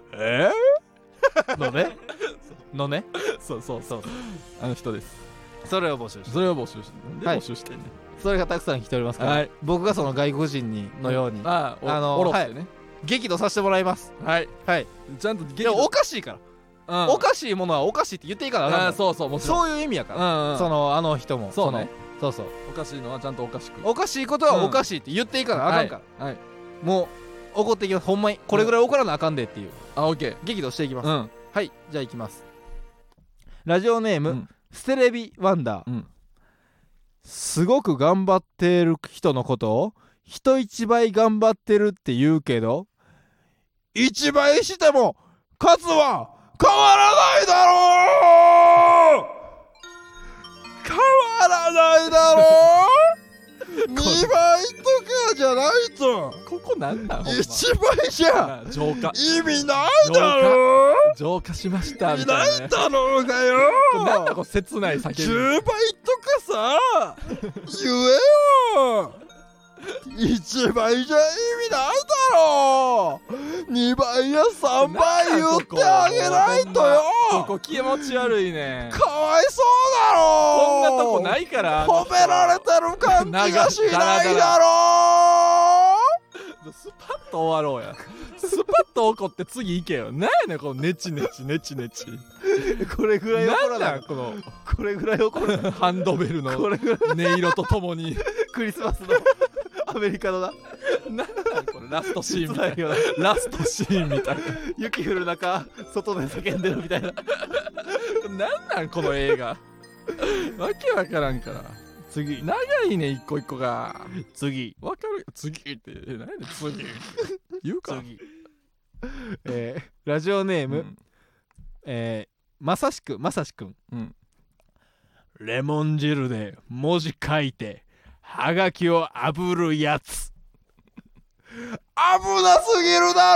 のねそうあの人です。 それを募集して募集してね。 それがたくさん来ておりますから僕がその外国人のように激怒させてもらいます。 はいちゃんとでもおかしいからおかしいものはおかしいって言っていいからな。そういう意味やからそのあの人もそうね。 おかしいのはちゃんとおかしくおかしいことはおかしいって言っていいからあかんからもう怒っていきます。ほんまにこれぐらい怒らなあかんでっていうオッケー激怒していきます。はいじゃあいきます。ラジオネームステレビワンダー。すごく頑張っている人のことを人一倍頑張ってるって言うけど一倍しても数は変わらないだろう変わらないだろう2倍とかじゃないとここなんだ 1倍じゃ浄化意味ないだろう浄化しましたみたいなないだろうがよなんだこれ切ない叫び 10倍とかさ言えよ1倍じゃ意味ないだろう2倍や3倍言ってあげないとよここ気持ち悪いねかわいそうだろこんなとこないから褒められてる感じがしないだろスパッと終わろうやスパッと怒って次行けよ。なんやねんこのネチネチこれぐらい怒らないこれぐらい怒らないハンドベルの音色とともにクリスマスのアメリカのななんなんこれラストシーンみたいなラストシーンみたいな雪降る中外で叫んでるみたいななんなんこの映画わけわからんから。次長いね一個一個が。 次わかる次って何やねん次言うか次ラジオネーム、まさしくん、レモン汁で文字書いてはがきを炙るやつ危なすぎるだ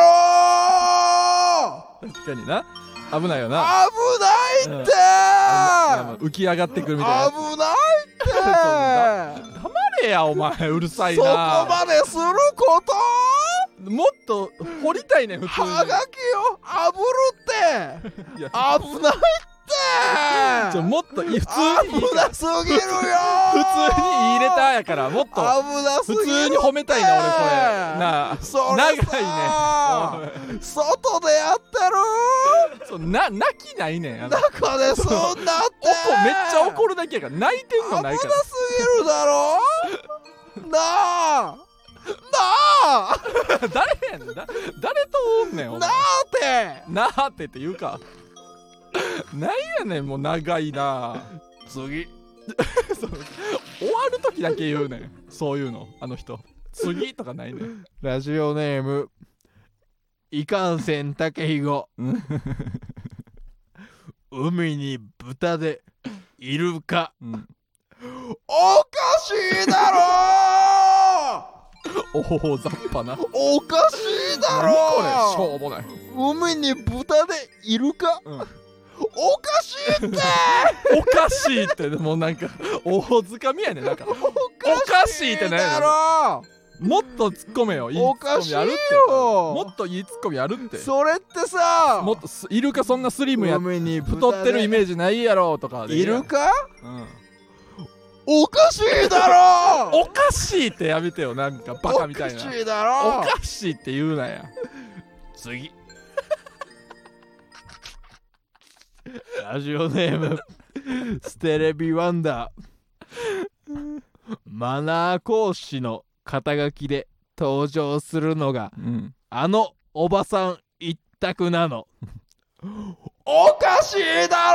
ろ確かにな危ないよな危ないって浮き上がってくるみたいな危ないって黙れやお前うるさいなそこまですることもっと掘りたいね普通にはがきを炙るって危ないってもっと普通に危なすぎるよ普通にいいレターやからもっと危なすぎる普通に褒めたいな俺これなあ長いね外でやってるそう泣きないねん中でそんなってめっちゃ怒るだけやから泣いてんのないから危なすぎるだろなあ誰やねん誰とおんねんお前なあってなあってって言うかなんやねんもう長いな。 次そう終わる時だけ言うねんそういうの。あの人次とかないねん。 ラジオネームいかんせんたけひご海に豚でイルカ、 うん、 おかしいだろおおザッパな。 おかしいだろ何これしょうもない。 海に豚でイルカ、 うん、 おかしいっておかしいってもうなんか大づかみやねん。なんかおかしいってなんやねん。もっとツッコめよ。いいツッコミあるって。もっといいツッコミあるって。 それってさもっとイルカそんなスリムや海に太ってるイメージないやろとかで。 イルカ、 うん、 おかしいだろおかしいってやめてよ。なんかバカみたいな。 おかしいだろおかしいって言うなや。 次ラジオネームステレビワンダーマナー講師の肩書きで登場するのが、 うん、 あのおばさん一択なのおかしいだろ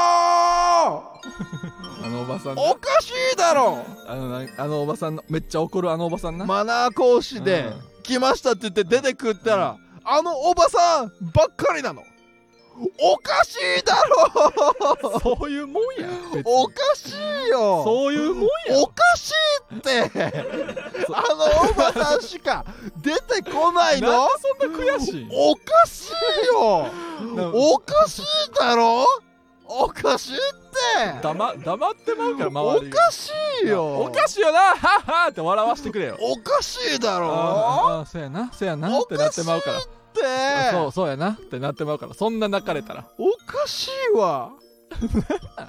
あのおばさんおかしいだろあのおばさんのめっちゃ怒るあのおばさんな。 マナー講師で、来ましたって言って出てくったら、あのおばさんばっかりなの。おかしいだろそういうもんや。 おかしいよ。 そういうもんや。 おかしいってあのおばさんしか出てこないの。 なんでそんな悔しい。 おかしいよおかしいだろおかしいって黙ってまうから周りおかしいよおかしいよなはっはって笑わしてくれよ。 おかしいだろあそうやなそうやなってなってまうから。そうやなってなってまうから。そんな泣かれたらおかしいわそんな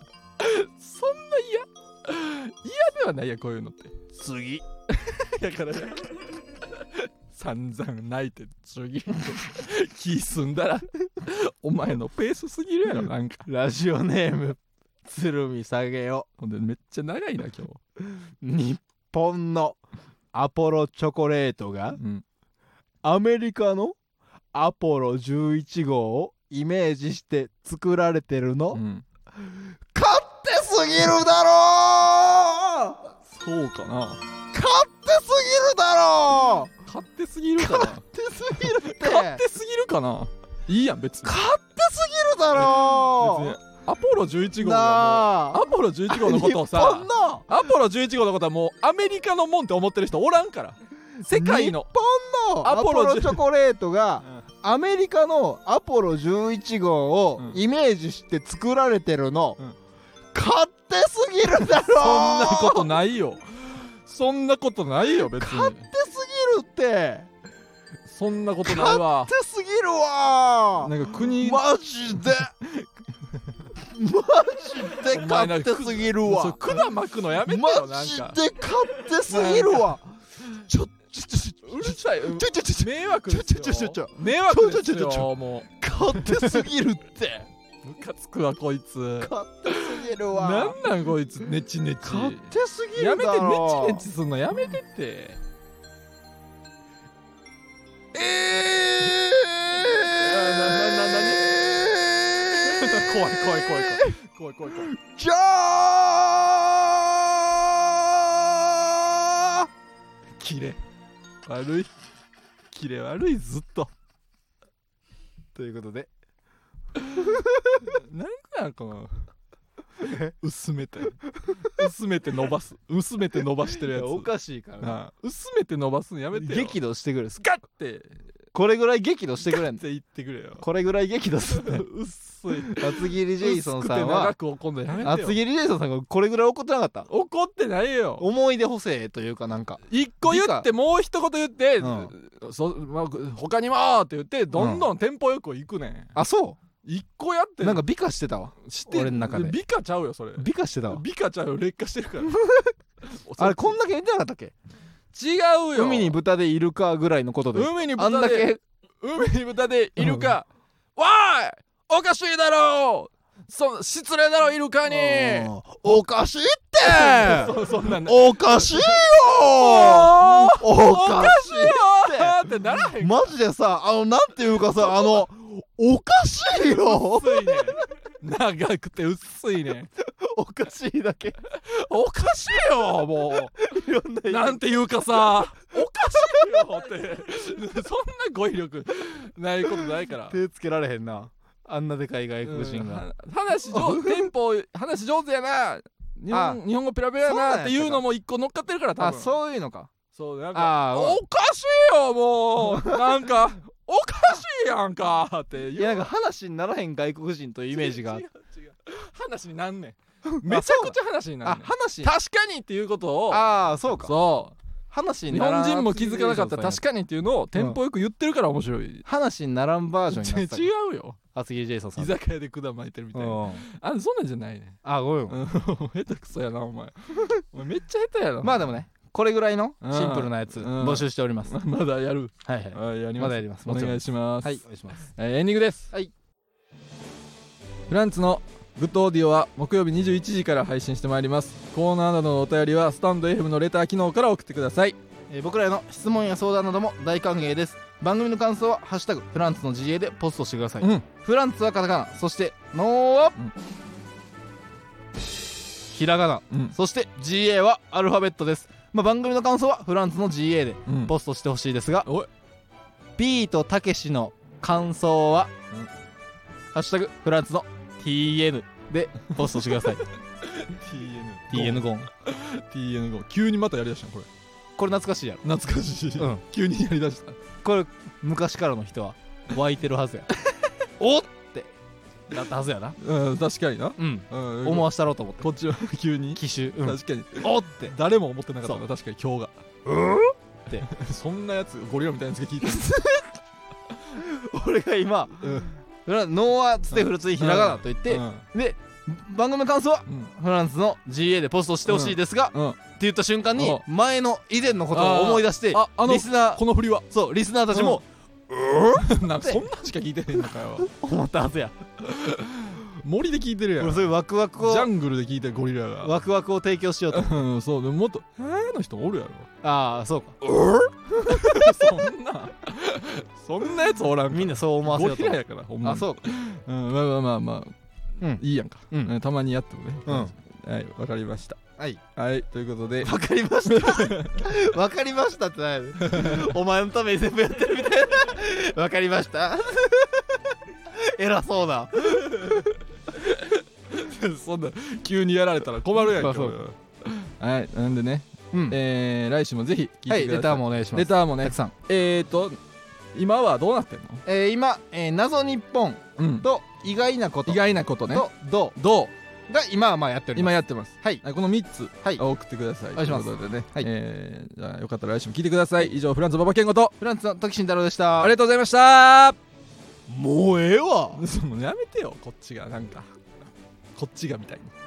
嫌ではないやこういうのって。 次だから散々泣いて次気済んだらお前のペースすぎるやろ。なんかラジオネーム鶴見下げよ。 ほんでめっちゃ長いな今日本のアポロチョコレートが、 うん、 アメリカのアポロ11号をイメージして作られてるの、 うん、 勝手すぎるだろそうかな。 勝手すぎるだろ勝手すぎるかな。 勝手すぎるって勝手すぎるかな。いいやん別に。 勝手すぎるだろ別にアポロ11号はもうアポロ11号のことをさアポロ11号のことはもうアメリカのもんって思ってる人おらんから。世界の日本のアポロチョコレートが、アメリカのアポロ11号をイメージして作られてるの、勝手すぎるだろそんなことないよ。そんなことないよ別に。 勝手すぎるってそんなことないわ。 勝手すぎるわなんか国マジでマジで勝手すぎるわ。 管巻くのやめてよ。 マジで勝手すぎるわ。 うるさい。迷惑ですよ。迷惑ですよ。もう勝手すぎるってムカつくわこいつ。 勝手すぎるわ。 なんなんこいつネチネチ。 勝手すぎるだろ。 やめてネチネチすんのやめてって。怖いじゃあキレ悪いずっと。 ということでなんなんこの薄めて伸ばしてるやつ。 おかしいからな。 薄めて伸ばすのやめてよ。 激怒してくる。 スカッてこれぐらい激怒してくれんの。 って言ってくれよ。 これぐらい激怒する。 薄い。 厚切りジェイソンさんは長く怒んのやめてよ。 厚切りジェイソンさんがこれぐらい怒ってなかった。 怒ってないよ。 思い出補正というかなんか一個言ってもう一言言って、他にもって言ってどんどんテンポよくいくねん。 あそう一個やってなんか美化してたわ。俺の中で美化ちゃうよそれ。 美化してたわ。 美化ちゃうよ劣化してるからあれこんだけ言ってなかったっけ。 違うよ。 海に豚でいるかぐらいのことで海にあんだけ海に豚でいるか、わーいおかしいだろ失礼だろイルカに。 おかしいってそんなんおかしいよおかしいってならへん。 マジでさなんていうかさおかしいよ薄いね長くて薄いねおかしいだけおかしいよもいろんうなんていうかさおかしいよってそんな語彙力ないことないから手つけられへんなあんなでかい外国人が、 テンポ話上手やな日本語ペラペラやなっていうのも一個乗っかってるから多分そういうのかそうなんかおかしいよもうなんかおかしいやんかっていやなんか話にならへん外国人というイメージが違う話になんねんめちゃくちゃ話になんねん話確かにっていうことをそうかそう話に日ならん本人も気づかなかった確かにっていうのをテンポよく言ってるから面白い話にならんバージョンになってた違うよ厚切りジェイソンさん居酒屋で管巻いてるみたいなそんなんじゃないねごめん下手くそやなお前めっちゃ下手やなまあでもねこれぐらいのシンプルなやつ募集しておりますまだやるはいやりますまだやりますお願いしますはいお願いしますエンディングですはいフランツのグッドオーディオは木曜日21時から配信してまいりますコーナーなどのお便りはスタンド FM のレター機能から送ってください僕らへの質問や相談なども大歓迎です番組の感想はハッシュタグフランツの GA でポストしてください、フランツはカタカナそしてノーは、ひらがな、そして GA はアルファベットです、番組の感想はフランツの GA でポストしてほしいですが、ビートたけしの感想は、ハッシュタグフランツの TN でポストしてくださいTN ゴン TN ゴン急にまたやりだしたのこれ懐かしいやろ懐かしい、急にやりだしたこれ昔からの人は湧いてるはずやおってなったはずやな確かにな思わしたろうと思ってこっちは急に機種確かにおって誰も思ってなかったな確かに今日がってそんなやつゴリラみたいなやつが聞いてる俺が今ノーはつてフルツイひらがなと言ってで番組の感想はフランスの GA でポストしてほしいですがって言った瞬間に前の以前のことを思い出してリスナーこの振りはそうリスナーたちもなんかそんなんしか聞いてへんのかよ思ったはずや森で聞いてるやんそういうワクワクをジャングルで聞いてるゴリラがワクワクを提供しようとそうでももっと「の人おるやろそうかそんなやつおらんみんなそう思わせようとゴリラやからほんまにそうかまあいいやんかたまにやってもねはいわかりましたはいということでわかりましたわかりましたってないお前のために全部やってるみたいなわかりました偉そうだそんな急にやられたら困るやんかはいなんでね来週もぜひ聞いてくださいレターもお願いしますレターもねたくさん今はどうなってんの今謎日本と意外なことねとどうが今はやっております今やってますはいこの3つ送ってくださいお願いしますということでねじゃあよかったら来週も聞いてください以上フランツ馬場健吾とフランツの時慎太郎でしたありがとうございましたもうええわもうやめてよこっちがなんかこっちがみたいに